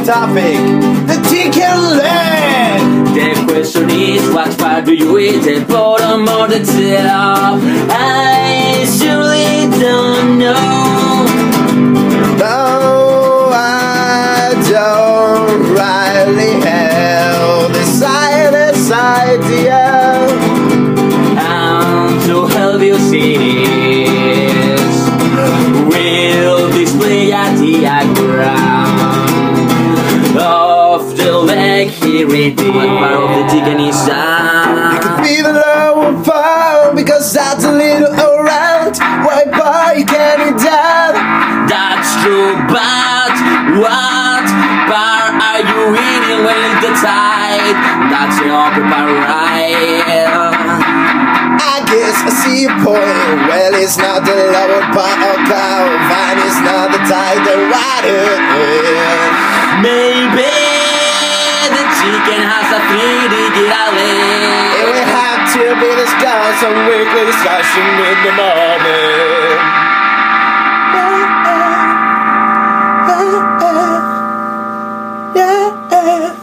topic, the chicken leg. The question is, what part do you eat, the bottom or the top? I surely don't know. No, I don't rightly have this idea. And to help you see this, we'll display a diagram of the leg. Here it is. What part of the chicken is that? It could be the lower part, because that's a little around. Why part you can't eat that? That's true, but what part are you eating when it's the tide? That's the upper part, right? I guess I see your point. Well, it's not the lower part of cow. Fine, it's not the tide, the water. Maybe the chicken has a 3D leg. It will have to be discussed on weekly discussion in the morning. Yeah.